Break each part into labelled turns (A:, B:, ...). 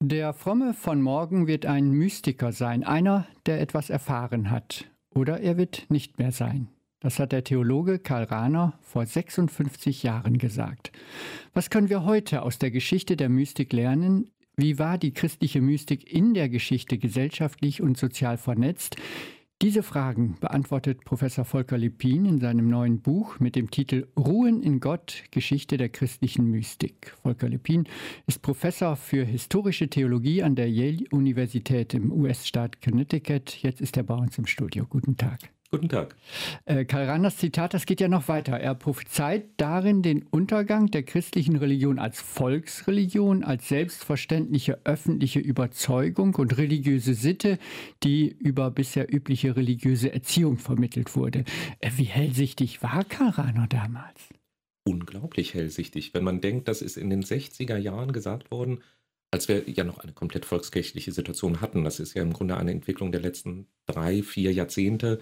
A: Der Fromme von morgen wird ein Mystiker sein, einer, der etwas erfahren hat. Oder er wird nicht mehr sein. Das hat der Theologe Karl Rahner vor 56 Jahren gesagt. Was können wir heute aus der Geschichte der Mystik lernen? Wie war die christliche Mystik in der Geschichte gesellschaftlich und sozial vernetzt? Diese Fragen beantwortet Professor Volker Lippin in seinem neuen Buch mit dem Titel Ruhen in Gott, Geschichte der christlichen Mystik. Volker Lippin ist Professor für historische Theologie an der Yale-Universität im US-Staat Connecticut. Jetzt ist er bei uns im Studio. Guten Tag.
B: Guten Tag.
A: Karl Rahners Zitat, das geht ja noch weiter. Er prophezeit darin den Untergang der christlichen Religion als Volksreligion, als selbstverständliche öffentliche Überzeugung und religiöse Sitte, die über bisher übliche religiöse Erziehung vermittelt wurde. Wie hellsichtig war Karl Rahner damals?
B: Unglaublich hellsichtig. Wenn man denkt, das ist in den 60er Jahren gesagt worden, als wir ja noch eine komplett volkskirchliche Situation hatten. Das ist ja im Grunde eine Entwicklung der letzten 3-4 Jahrzehnte,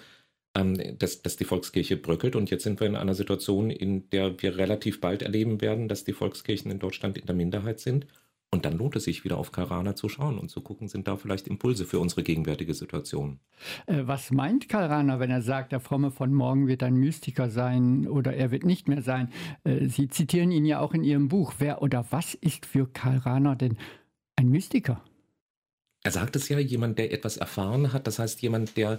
B: dass die Volkskirche bröckelt. Und jetzt sind wir in einer Situation, in der wir relativ bald erleben werden, dass die Volkskirchen in Deutschland in der Minderheit sind. Und dann lohnt es sich wieder auf Karl Rahner zu schauen und zu gucken, sind da vielleicht Impulse für unsere gegenwärtige Situation.
A: Was meint Karl Rahner, wenn er sagt, der Fromme von morgen wird ein Mystiker sein oder er wird nicht mehr sein? Sie zitieren ihn ja auch in Ihrem Buch. Wer oder was ist für Karl Rahner denn ein Mystiker?
B: Er sagt es ja, jemand, der etwas erfahren hat, das heißt jemand, der,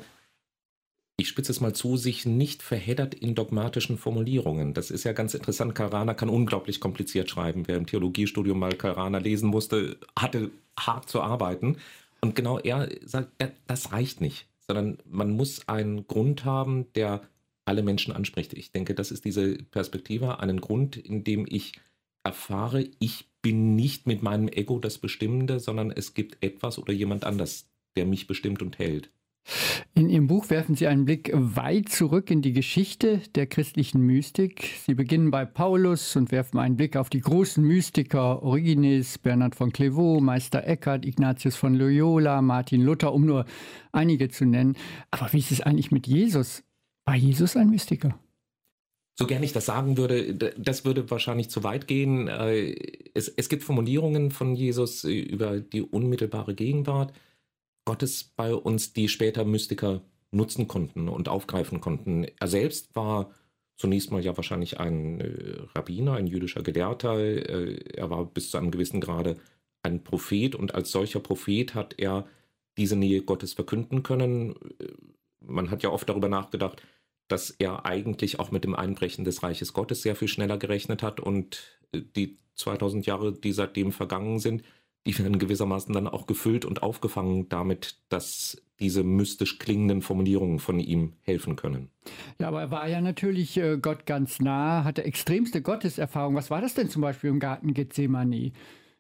B: ich spitze es mal zu, sich nicht verheddert in dogmatischen Formulierungen. Das ist ja ganz interessant. Karl Rahner kann unglaublich kompliziert schreiben. Wer im Theologiestudium mal Karl Rahner lesen musste, hatte hart zu arbeiten. Und genau er sagt, das reicht nicht, sondern man muss einen Grund haben, der alle Menschen anspricht. Ich denke, das ist diese Perspektive, einen Grund, in dem ich erfahre, ich bin nicht mit meinem Ego das Bestimmende, sondern es gibt etwas oder jemand anders, der mich bestimmt und hält.
A: In Ihrem Buch werfen Sie einen Blick weit zurück in die Geschichte der christlichen Mystik. Sie beginnen bei Paulus und werfen einen Blick auf die großen Mystiker Origenes, Bernhard von Clairvaux, Meister Eckhart, Ignatius von Loyola, Martin Luther, um nur einige zu nennen. Aber wie ist es eigentlich mit Jesus? War Jesus ein Mystiker?
B: So gern ich das sagen würde, das würde wahrscheinlich zu weit gehen. Es gibt Formulierungen von Jesus über die unmittelbare Gegenwart Gottes bei uns, die später Mystiker nutzen konnten und aufgreifen konnten. Er selbst war zunächst mal ja wahrscheinlich ein Rabbiner, ein jüdischer Gelehrter. Er war bis zu einem gewissen Grade ein Prophet und als solcher Prophet hat er diese Nähe Gottes verkünden können. Man hat ja oft darüber nachgedacht, dass er eigentlich auch mit dem Einbrechen des Reiches Gottes sehr viel schneller gerechnet hat und die 2000 Jahre, die seitdem vergangen sind, die werden gewissermaßen dann auch gefüllt und aufgefangen damit, dass diese mystisch klingenden Formulierungen von ihm helfen können.
A: Ja, aber er war ja natürlich Gott ganz nah, hatte extremste Gotteserfahrung. Was war das denn zum Beispiel im Garten Gethsemane?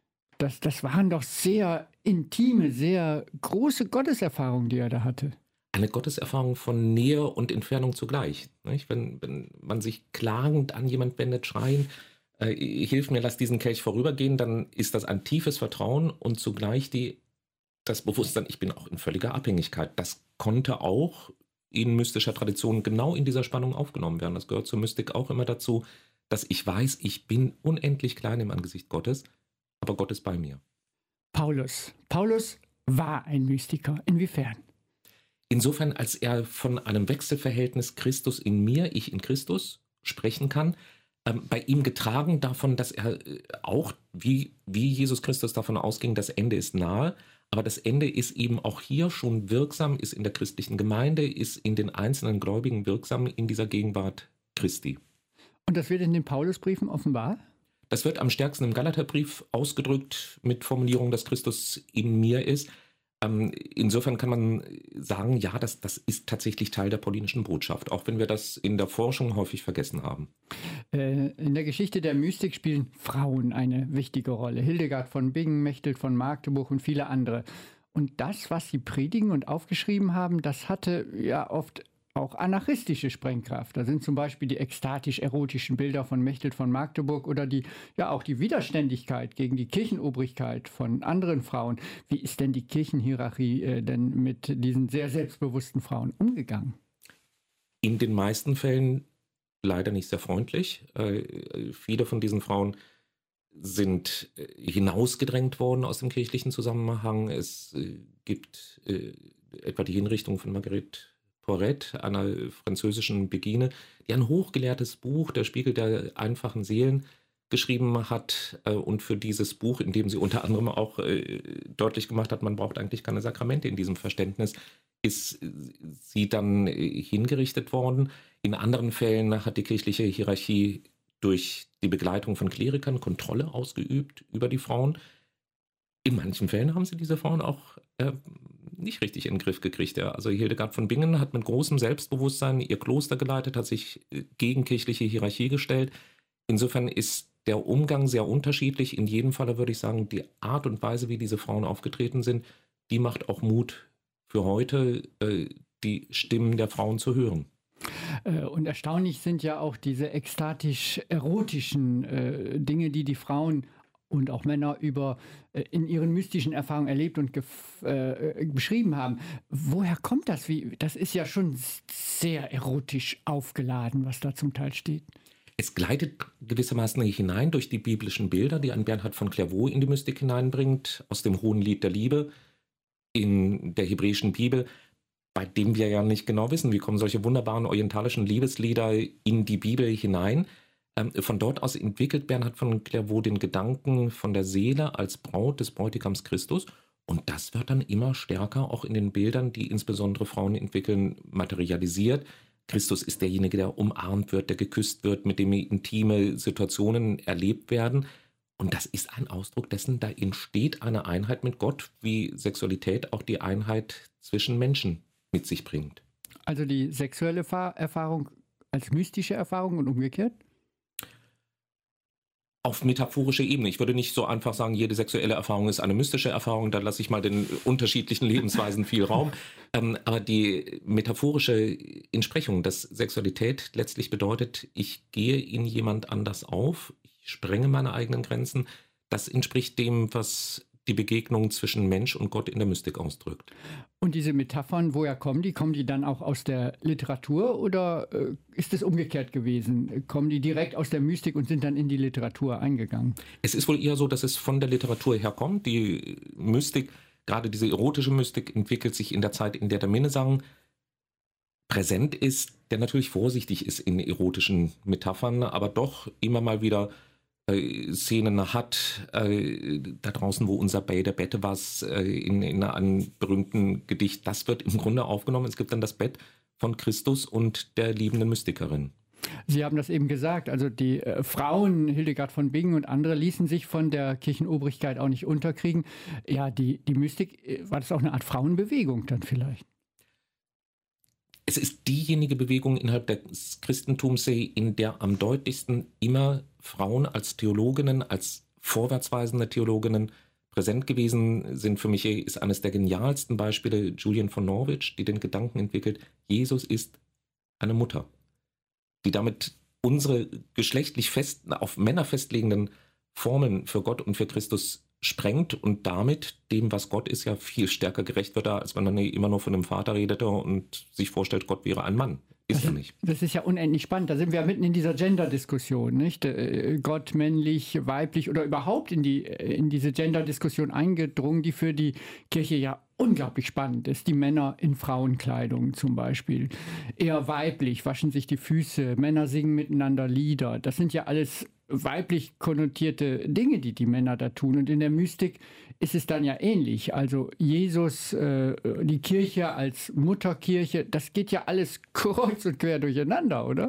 A: Das waren doch sehr intime, sehr große Gotteserfahrungen, die er da hatte.
B: Eine Gotteserfahrung von Nähe und Entfernung zugleich. Nicht? Wenn man sich klagend an jemand wendet, schreien, hilf mir, lass diesen Kelch vorübergehen, dann ist das ein tiefes Vertrauen und zugleich das Bewusstsein, ich bin auch in völliger Abhängigkeit. Das konnte auch in mystischer Tradition genau in dieser Spannung aufgenommen werden. Das gehört zur Mystik auch immer dazu, dass ich weiß, ich bin unendlich klein im Angesicht Gottes, aber Gott ist bei mir.
A: Paulus war ein Mystiker. Inwiefern?
B: Insofern, als er von einem Wechselverhältnis Christus in mir, ich in Christus sprechen kann, bei ihm getragen davon, dass er auch, wie Jesus Christus davon ausging, das Ende ist nahe, aber das Ende ist eben auch hier schon wirksam, ist in der christlichen Gemeinde, ist in den einzelnen Gläubigen wirksam in dieser Gegenwart Christi.
A: Und das wird in den Paulusbriefen offenbar?
B: Das wird am stärksten im Galaterbrief ausgedrückt mit Formulierung, dass Christus in mir ist. Insofern kann man sagen, ja, das ist tatsächlich Teil der paulinischen Botschaft, auch wenn wir das in der Forschung häufig vergessen haben.
A: In der Geschichte der Mystik spielen Frauen eine wichtige Rolle. Hildegard von Bingen, Mechthild von Magdeburg und viele andere. Und das, was sie predigen und aufgeschrieben haben, das hatte ja oft auch anarchistische Sprengkraft. Da sind zum Beispiel die ekstatisch-erotischen Bilder von Mechthild von Magdeburg oder auch die Widerständigkeit gegen die Kirchenobrigkeit von anderen Frauen. Wie ist denn die Kirchenhierarchie denn mit diesen sehr selbstbewussten Frauen umgegangen?
B: In den meisten Fällen leider nicht sehr freundlich. Viele von diesen Frauen sind hinausgedrängt worden aus dem kirchlichen Zusammenhang. Es gibt etwa die Hinrichtung von Marguerite Porret, einer französischen Begine, die ein hochgelehrtes Buch, der Spiegel der einfachen Seelen, geschrieben hat und für dieses Buch, in dem sie unter anderem auch deutlich gemacht hat, man braucht eigentlich keine Sakramente in diesem Verständnis, ist sie dann hingerichtet worden. In anderen Fällen hat die kirchliche Hierarchie durch die Begleitung von Klerikern Kontrolle ausgeübt über die Frauen. In manchen Fällen haben sie diese Frauen auch nicht richtig in den Griff gekriegt. Ja. Also Hildegard von Bingen hat mit großem Selbstbewusstsein ihr Kloster geleitet, hat sich gegen kirchliche Hierarchie gestellt. Insofern ist der Umgang sehr unterschiedlich. In jedem Falle würde ich sagen, die Art und Weise, wie diese Frauen aufgetreten sind, die macht auch Mut für heute, die Stimmen der Frauen zu hören.
A: Und erstaunlich sind ja auch diese ekstatisch-erotischen Dinge, die die Frauen und auch Männer in ihren mystischen Erfahrungen erlebt und beschrieben haben. Woher kommt das? Das ist ja schon sehr erotisch aufgeladen, was da zum Teil steht.
B: Es gleitet gewissermaßen hinein durch die biblischen Bilder, die ein Bernhard von Clairvaux in die Mystik hineinbringt, aus dem Hohen Lied der Liebe in der hebräischen Bibel, bei dem wir ja nicht genau wissen, wie kommen solche wunderbaren orientalischen Liebeslieder in die Bibel hinein. Von dort aus entwickelt Bernhard von Clairvaux den Gedanken von der Seele als Braut des Bräutigams Christus. Und das wird dann immer stärker auch in den Bildern, die insbesondere Frauen entwickeln, materialisiert. Christus ist derjenige, der umarmt wird, der geküsst wird, mit dem intime Situationen erlebt werden. Und das ist ein Ausdruck dessen, da entsteht eine Einheit mit Gott, wie Sexualität auch die Einheit zwischen Menschen mit sich bringt.
A: Also die sexuelle Erfahrung als mystische Erfahrung und umgekehrt?
B: Auf metaphorischer Ebene. Ich würde nicht so einfach sagen, jede sexuelle Erfahrung ist eine mystische Erfahrung, da lasse ich mal den unterschiedlichen Lebensweisen viel Raum. Aber die metaphorische Entsprechung, dass Sexualität letztlich bedeutet, ich gehe in jemand anders auf, ich sprenge meine eigenen Grenzen, das entspricht dem, was die Begegnung zwischen Mensch und Gott in der Mystik ausdrückt.
A: Und diese Metaphern, woher kommen die? Kommen die dann auch aus der Literatur oder ist es umgekehrt gewesen? Kommen die direkt aus der Mystik und sind dann in die Literatur eingegangen?
B: Es ist wohl eher so, dass es von der Literatur herkommt. Die Mystik, gerade diese erotische Mystik, entwickelt sich in der Zeit, in der der Minnesang präsent ist, der natürlich vorsichtig ist in erotischen Metaphern, aber doch immer mal wieder Szenen hat, da draußen, wo unser Bay der Bette was, in einem berühmten Gedicht, das wird im Grunde aufgenommen. Es gibt dann das Bett von Christus und der liebenden Mystikerin.
A: Sie haben das eben gesagt, also die Frauen, Hildegard von Bingen und andere, ließen sich von der Kirchenobrigkeit auch nicht unterkriegen. Ja, die Mystik, war das auch eine Art Frauenbewegung dann vielleicht?
B: Es ist diejenige Bewegung innerhalb des Christentums, in der am deutlichsten immer Frauen als Theologinnen, als vorwärtsweisende Theologinnen präsent gewesen sind. Für mich ist eines der genialsten Beispiele Julian von Norwich, die den Gedanken entwickelt, Jesus ist eine Mutter, die damit unsere geschlechtlich auf Männer festlegenden Formeln für Gott und für Christus sprengt und damit dem, was Gott ist, ja viel stärker gerecht wird, als wenn man immer nur von dem Vater redete und sich vorstellt, Gott wäre ein Mann. Ist er nicht.
A: Das ist ja unendlich spannend. Da sind wir ja mitten in dieser Gender-Diskussion, nicht? Gott, männlich, weiblich oder überhaupt in diese Gender-Diskussion eingedrungen, die für die Kirche ja unglaublich spannend ist. Die Männer in Frauenkleidung zum Beispiel. Eher weiblich, waschen sich die Füße, Männer singen miteinander Lieder. Das sind ja alles weiblich konnotierte Dinge, die Männer da tun. Und in der Mystik ist es dann ja ähnlich. Also Jesus, die Kirche als Mutterkirche, das geht ja alles kreuz und quer durcheinander, oder?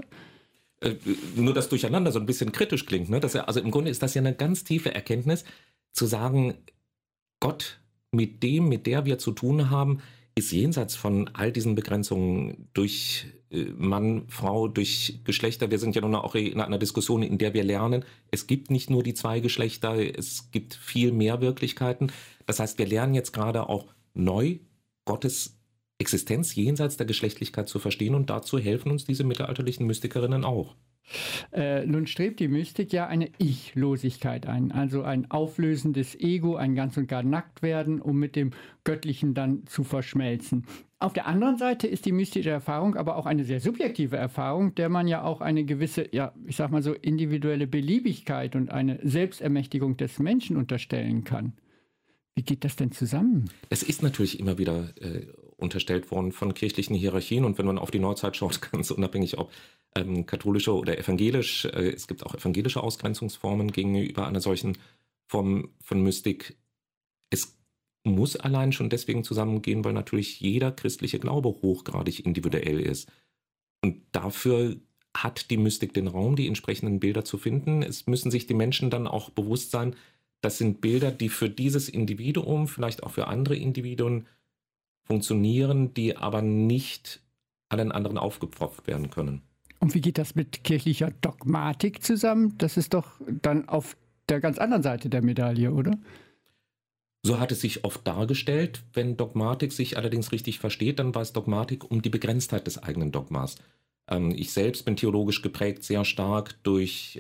B: Nur das Durcheinander so ein bisschen kritisch klingt. Ne? Also im Grunde ist das ja eine ganz tiefe Erkenntnis, zu sagen, Gott, mit der wir zu tun haben, ist jenseits von all diesen Begrenzungen durch Mann, Frau, durch Geschlechter. Wir sind ja nun auch in einer Diskussion, in der wir lernen, es gibt nicht nur die zwei Geschlechter, es gibt viel mehr Wirklichkeiten. Das heißt, wir lernen jetzt gerade auch neu Gottes Existenz jenseits der Geschlechtlichkeit zu verstehen und dazu helfen uns diese mittelalterlichen Mystikerinnen auch.
A: Nun strebt die Mystik ja eine Ich-Losigkeit ein, also ein Auflösen des Ego, ein ganz und gar Nacktwerden, um mit dem Göttlichen dann zu verschmelzen. Auf der anderen Seite ist die mystische Erfahrung aber auch eine sehr subjektive Erfahrung, der man ja auch eine gewisse, ja, ich sag mal so, individuelle Beliebigkeit und eine Selbstermächtigung des Menschen unterstellen kann. Wie geht das denn zusammen?
B: Es ist natürlich immer wieder unterstellt worden von kirchlichen Hierarchien, und wenn man auf die Neuzeit schaut, ganz unabhängig ob katholische oder evangelisch, es gibt auch evangelische Ausgrenzungsformen gegenüber einer solchen Form von Mystik. Es muss allein schon deswegen zusammengehen, weil natürlich jeder christliche Glaube hochgradig individuell ist. Und dafür hat die Mystik den Raum, die entsprechenden Bilder zu finden. Es müssen sich die Menschen dann auch bewusst sein, das sind Bilder, die für dieses Individuum, vielleicht auch für andere Individuen funktionieren, die aber nicht allen anderen aufgepfropft werden können.
A: Und wie geht das mit kirchlicher Dogmatik zusammen? Das ist doch dann auf der ganz anderen Seite der Medaille, oder?
B: So hat es sich oft dargestellt. Wenn Dogmatik sich allerdings richtig versteht, dann weiß Dogmatik um die Begrenztheit des eigenen Dogmas. Ich selbst bin theologisch geprägt sehr stark durch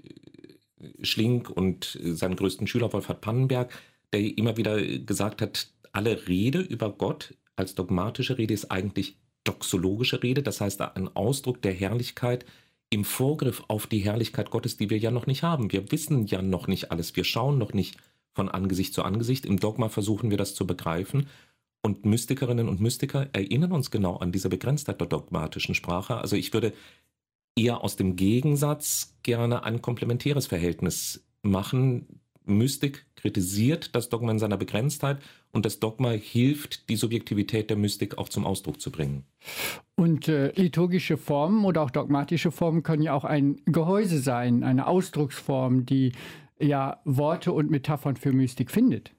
B: Schlink und seinen größten Schüler Wolfhard Pannenberg, der immer wieder gesagt hat, alle Rede über Gott als dogmatische Rede ist eigentlich doxologische Rede, das heißt ein Ausdruck der Herrlichkeit im Vorgriff auf die Herrlichkeit Gottes, die wir ja noch nicht haben. Wir wissen ja noch nicht alles, wir schauen noch nicht von Angesicht zu Angesicht. Im Dogma versuchen wir das zu begreifen, und Mystikerinnen und Mystiker erinnern uns genau an diese Begrenztheit der dogmatischen Sprache. Also ich würde eher aus dem Gegensatz gerne ein komplementäres Verhältnis machen. Mystik kritisiert das Dogma in seiner Begrenztheit, und das Dogma hilft, die Subjektivität der Mystik auch zum Ausdruck zu bringen.
A: Und liturgische Formen oder auch dogmatische Formen können ja auch ein Gehäuse sein, eine Ausdrucksform, die ja Worte und Metaphern für Mystik findet.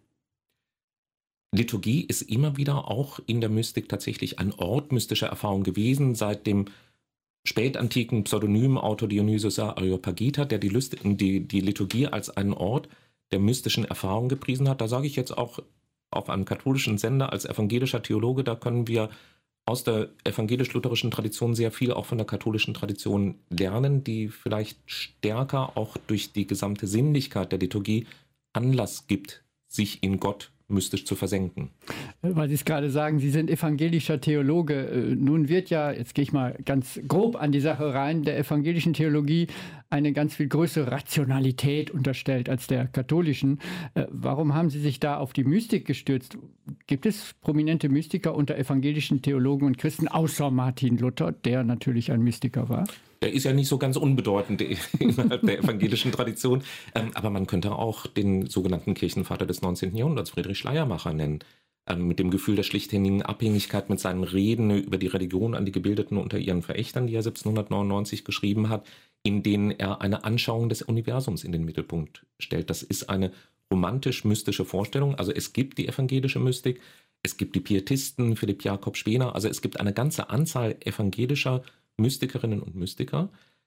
B: Liturgie ist immer wieder auch in der Mystik tatsächlich ein Ort mystischer Erfahrung gewesen, seit dem spätantiken Pseudonymautor Dionysius Areopagita, der die Liturgie als einen Ort der mystischen Erfahrung gepriesen hat. Da sage ich jetzt auch auf einem katholischen Sender als evangelischer Theologe, da können wir aus der evangelisch-lutherischen Tradition sehr viel auch von der katholischen Tradition lernen, die vielleicht stärker auch durch die gesamte Sinnlichkeit der Liturgie Anlass gibt, sich in Gott mystisch zu versenken.
A: Weil Sie es gerade sagen, Sie sind evangelischer Theologe. Nun wird ja, jetzt gehe ich mal ganz grob an die Sache rein, der evangelischen Theologie eine ganz viel größere Rationalität unterstellt als der katholischen. Warum haben Sie sich da auf die Mystik gestürzt? Gibt es prominente Mystiker unter evangelischen Theologen und Christen, außer Martin Luther, der natürlich ein Mystiker war?
B: Der ist ja nicht so ganz unbedeutend innerhalb der evangelischen Tradition, aber man könnte auch den sogenannten Kirchenvater des 19. Jahrhunderts, Friedrich Schleiermacher, nennen. Mit dem Gefühl der schlichthinnigen Abhängigkeit mit seinen Reden über die Religion an die Gebildeten unter ihren Verächtern, die er 1799 geschrieben hat, in denen er eine Anschauung des Universums in den Mittelpunkt stellt. Das ist eine romantisch-mystische Vorstellung. Also es gibt die evangelische Mystik, es gibt die Pietisten, Philipp Jakob Spener, also es gibt eine ganze Anzahl evangelischer Mystikerinnen und Mystiker.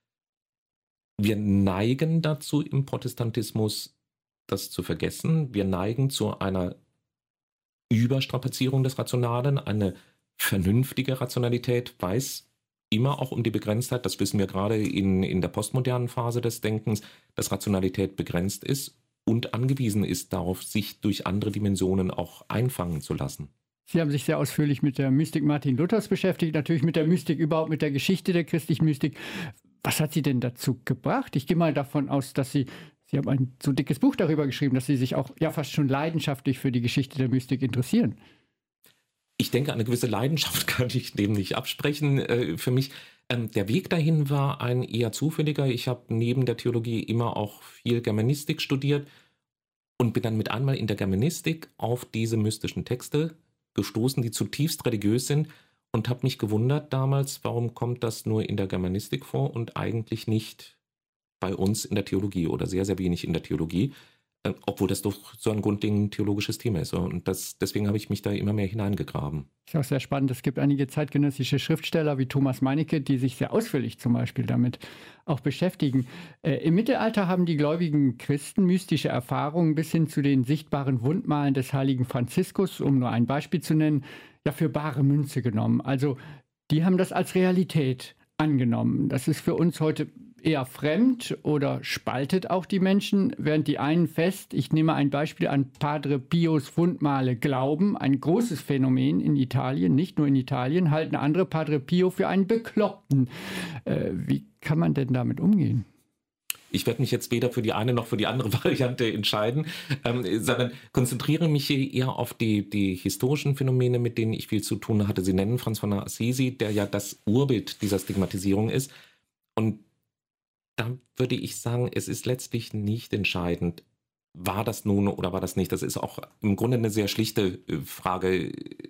B: Wir neigen dazu im Protestantismus, das zu vergessen. Wir neigen zu einer Überstrapazierung des Rationalen. Eine vernünftige Rationalität weiß immer auch um die Begrenztheit. Das wissen wir gerade in der postmodernen Phase des Denkens, dass Rationalität begrenzt ist und angewiesen ist darauf, sich durch andere Dimensionen auch einfangen zu lassen.
A: Sie haben sich sehr ausführlich mit der Mystik Martin Luthers beschäftigt, natürlich mit der Mystik überhaupt, mit der Geschichte der christlichen Mystik. Was hat Sie denn dazu gebracht? Ich gehe mal davon aus, dass Sie haben ein so dickes Buch darüber geschrieben, dass Sie sich auch ja fast schon leidenschaftlich für die Geschichte der Mystik interessieren.
B: Ich denke, eine gewisse Leidenschaft kann ich dem nicht absprechen. Für mich, der Weg dahin war ein eher zufälliger. Ich habe neben der Theologie immer auch viel Germanistik studiert und bin dann mit einmal in der Germanistik auf diese mystischen Texte gestoßen, die zutiefst religiös sind, und habe mich gewundert damals, warum kommt das nur in der Germanistik vor und eigentlich nicht bei uns in der Theologie oder sehr, sehr wenig in der Theologie, obwohl das doch so ein grundlegend theologisches Thema ist. Und deswegen habe ich mich da immer mehr hineingegraben.
A: Das ist auch sehr spannend. Es gibt einige zeitgenössische Schriftsteller wie Thomas Meinecke, die sich sehr ausführlich zum Beispiel damit auch beschäftigen. Im Mittelalter haben die gläubigen Christen mystische Erfahrungen bis hin zu den sichtbaren Wundmalen des heiligen Franziskus, um nur ein Beispiel zu nennen, ja für bare Münze genommen. Also die haben das als Realität angenommen. Das ist für uns heute eher fremd oder spaltet auch die Menschen, während die einen fest, ich nehme ein Beispiel an Padre Pios Wundmale, glauben, ein großes Phänomen in Italien, nicht nur in Italien, halten andere Padre Pio für einen Bekloppten. Wie kann man denn damit umgehen?
B: Ich werde mich jetzt weder für die eine noch für die andere Variante entscheiden, sondern konzentriere mich hier eher auf die historischen Phänomene, mit denen ich viel zu tun hatte. Sie nennen Franz von Assisi, der ja das Urbild dieser Stigmatisierung ist. Und da würde ich sagen, es ist letztlich nicht entscheidend, war das nun oder war das nicht. Das ist auch im Grunde eine sehr schlichte Frage,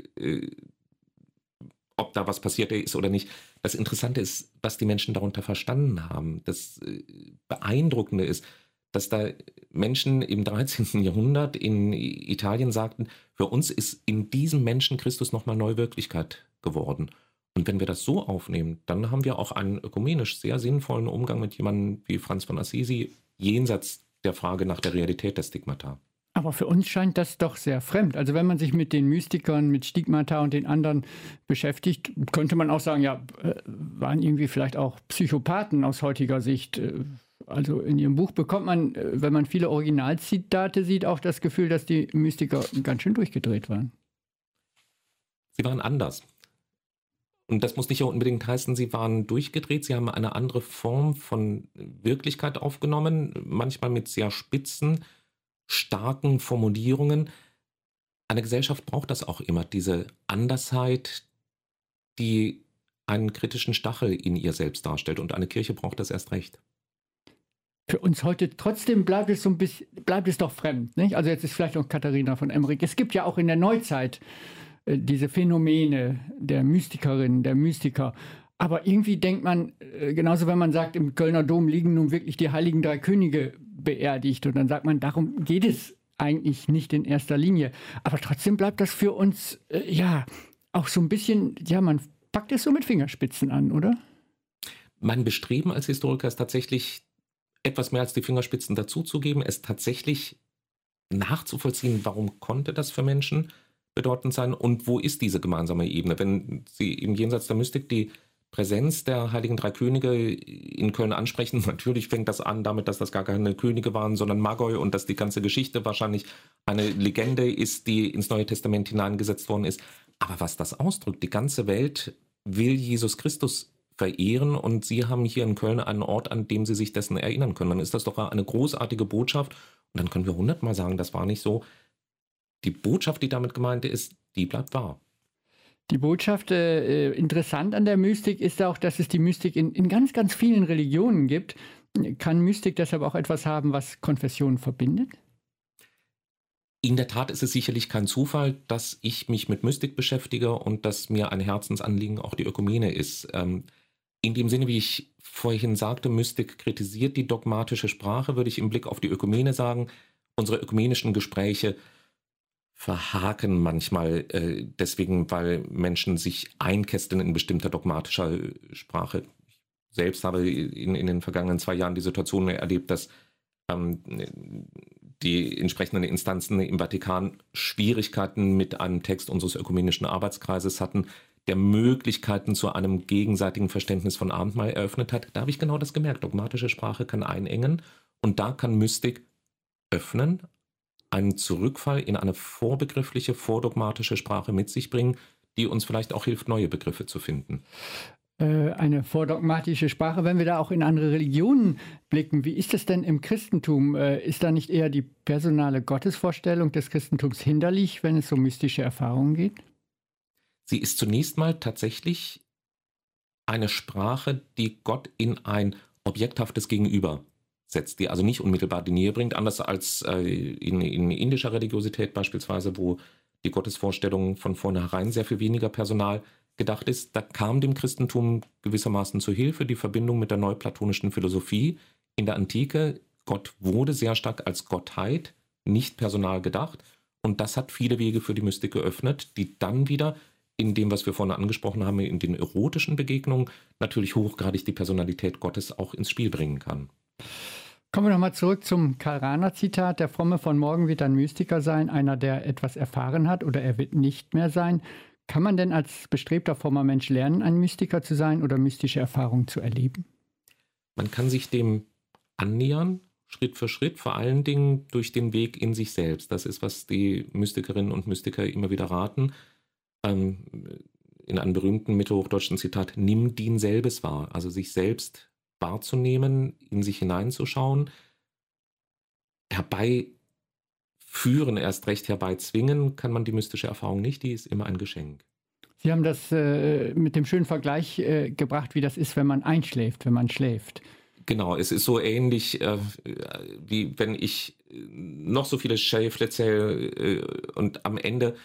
B: ob da was passiert ist oder nicht. Das Interessante ist, was die Menschen darunter verstanden haben. Das Beeindruckende ist, dass da Menschen im 13. Jahrhundert in Italien sagten, für uns ist in diesem Menschen Christus nochmal neue Wirklichkeit geworden. Und wenn wir das so aufnehmen, dann haben wir auch einen ökumenisch sehr sinnvollen Umgang mit jemandem wie Franz von Assisi, jenseits der Frage nach der Realität der Stigmata.
A: Aber für uns scheint das doch sehr fremd. Also wenn man sich mit den Mystikern, mit Stigmata und den anderen beschäftigt, könnte man auch sagen, ja, waren irgendwie vielleicht auch Psychopathen aus heutiger Sicht. Also in Ihrem Buch bekommt man, wenn man viele Originalzitate sieht, auch das Gefühl, dass die Mystiker ganz schön durchgedreht waren.
B: Sie waren anders. Und das muss nicht unbedingt heißen, sie waren durchgedreht. Sie haben eine andere Form von Wirklichkeit aufgenommen, manchmal mit sehr spitzen, starken Formulierungen. Eine Gesellschaft braucht das auch immer, diese Andersheit, die einen kritischen Stachel in ihr selbst darstellt. Und eine Kirche braucht das erst recht.
A: Für uns heute trotzdem bleibt es so ein bisschen, bleibt es doch fremd, nicht? Also jetzt ist vielleicht noch Katharina von Emmerich. Es gibt ja auch in der Neuzeit diese Phänomene der Mystikerinnen, der Mystiker. Aber irgendwie denkt man, genauso wenn man sagt, im Kölner Dom liegen nun wirklich die heiligen drei Könige beerdigt. Und dann sagt man, darum geht es eigentlich nicht in erster Linie. Aber trotzdem bleibt das für uns, auch so ein bisschen, man packt es so mit Fingerspitzen an, oder?
B: Mein Bestreben als Historiker ist tatsächlich, etwas mehr als die Fingerspitzen dazuzugeben, es tatsächlich nachzuvollziehen, warum konnte das für Menschen bedeutend sein und wo ist diese gemeinsame Ebene. Wenn Sie im Jenseits der Mystik die Präsenz der heiligen drei Könige in Köln ansprechen, natürlich fängt das an damit, dass das gar keine Könige waren, sondern Magoi und dass die ganze Geschichte wahrscheinlich eine Legende ist, die ins Neue Testament hineingesetzt worden ist. Aber was das ausdrückt, die ganze Welt will Jesus Christus verehren und Sie haben hier in Köln einen Ort, an dem Sie sich dessen erinnern können. Dann ist das doch eine großartige Botschaft und dann können wir 100-mal sagen, das war nicht so. Die Botschaft, die damit gemeint ist, die bleibt wahr.
A: Die Botschaft, interessant an der Mystik ist auch, dass es die Mystik in ganz, ganz vielen Religionen gibt. Kann Mystik deshalb auch etwas haben, was Konfessionen verbindet?
B: In der Tat ist es sicherlich kein Zufall, dass ich mich mit Mystik beschäftige und dass mir ein Herzensanliegen auch die Ökumene ist. In dem Sinne, wie ich vorhin sagte, Mystik kritisiert die dogmatische Sprache, würde ich im Blick auf die Ökumene sagen, unsere ökumenischen Gespräche verhaken manchmal deswegen, weil Menschen sich einkästeln in bestimmter dogmatischer Sprache. Ich selbst habe in den vergangenen 2 Jahren die Situation erlebt, dass die entsprechenden Instanzen im Vatikan Schwierigkeiten mit einem Text unseres ökumenischen Arbeitskreises hatten, der Möglichkeiten zu einem gegenseitigen Verständnis von Abendmahl eröffnet hat. Da habe ich genau das gemerkt. Dogmatische Sprache kann einengen und da kann Mystik öffnen, einen Zurückfall in eine vorbegriffliche, vordogmatische Sprache mit sich bringen, die uns vielleicht auch hilft, neue Begriffe zu finden.
A: Eine vordogmatische Sprache, wenn wir da auch in andere Religionen blicken, wie ist es denn im Christentum? Ist da nicht eher die personale Gottesvorstellung des Christentums hinderlich, wenn es um mystische Erfahrungen geht?
B: Sie ist zunächst mal tatsächlich eine Sprache, die Gott in ein objekthaftes Gegenüber setzt, die also nicht unmittelbar die Nähe bringt, anders als in indischer Religiosität beispielsweise, wo die Gottesvorstellung von vornherein sehr viel weniger Personal gedacht ist. Da kam dem Christentum gewissermaßen zu Hilfe die Verbindung mit der neuplatonischen Philosophie in der Antike. Gott wurde sehr stark als Gottheit, nicht personal gedacht und das hat viele Wege für die Mystik geöffnet, die dann wieder in dem, was wir vorhin angesprochen haben, in den erotischen Begegnungen natürlich hochgradig die Personalität Gottes auch ins Spiel bringen kann.
A: Kommen wir nochmal zurück zum Karl-Rahner-Zitat. Der Fromme von morgen wird ein Mystiker sein, einer, der etwas erfahren hat, oder er wird nicht mehr sein. Kann man denn als bestrebter frommer Mensch lernen, ein Mystiker zu sein oder mystische Erfahrungen zu erleben?
B: Man kann sich dem annähern, Schritt für Schritt, vor allen Dingen durch den Weg in sich selbst. Das ist, was die Mystikerinnen und Mystiker immer wieder raten. In einem berühmten mittelhochdeutschen Zitat, nimm dien selbes wahr. Also sich selbst wahrzunehmen, in sich hineinzuschauen, herbeiführen, erst recht herbeizwingen, kann man die mystische Erfahrung nicht, die ist immer ein Geschenk.
A: Sie haben das mit dem schönen Vergleich gebracht, wie das ist, wenn man einschläft, wenn man schläft.
B: Genau, es ist so ähnlich, wie wenn ich noch so viele Schäfle zähle und am Ende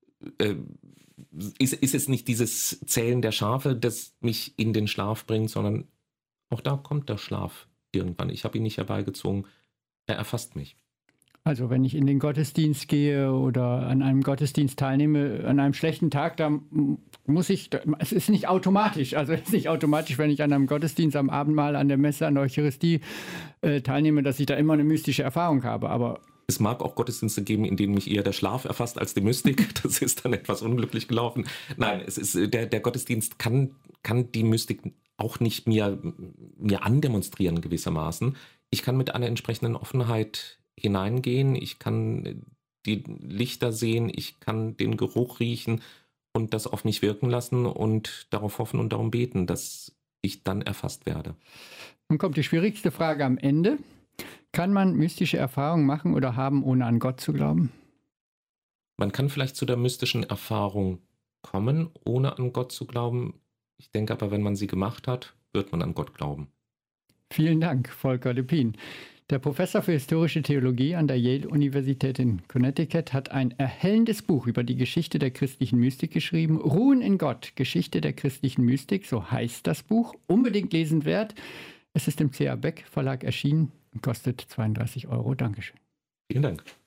B: ist es nicht dieses Zählen der Schafe, das mich in den Schlaf bringt, sondern auch da kommt der Schlaf irgendwann. Ich habe ihn nicht herbeigezogen, er erfasst mich.
A: Also wenn ich in den Gottesdienst gehe oder an einem Gottesdienst teilnehme, an einem schlechten Tag, da muss ich, es ist nicht automatisch, wenn ich an einem Gottesdienst, am Abendmahl, an der Messe, an der Eucharistie teilnehme, dass ich da immer eine mystische Erfahrung habe, aber...
B: Es mag auch Gottesdienste geben, in denen mich eher der Schlaf erfasst als die Mystik. Das ist dann etwas unglücklich gelaufen. Nein, es ist, der Gottesdienst kann die Mystik auch nicht mir andemonstrieren gewissermaßen. Ich kann mit einer entsprechenden Offenheit hineingehen, ich kann die Lichter sehen, ich kann den Geruch riechen und das auf mich wirken lassen und darauf hoffen und darum beten, dass ich dann erfasst werde.
A: Nun kommt die schwierigste Frage am Ende. Kann man mystische Erfahrungen machen oder haben, ohne an Gott zu glauben?
B: Man kann vielleicht zu der mystischen Erfahrung kommen, ohne an Gott zu glauben. Ich denke aber, wenn man sie gemacht hat, wird man an Gott glauben.
A: Vielen Dank, Volker Lepin. Der Professor für historische Theologie an der Yale-Universität in Connecticut hat ein erhellendes Buch über die Geschichte der christlichen Mystik geschrieben. Ruhen in Gott, Geschichte der christlichen Mystik, so heißt das Buch. Unbedingt lesenswert. Es ist im C.A. Beck Verlag erschienen und kostet 32 €. Dankeschön.
B: Vielen Dank.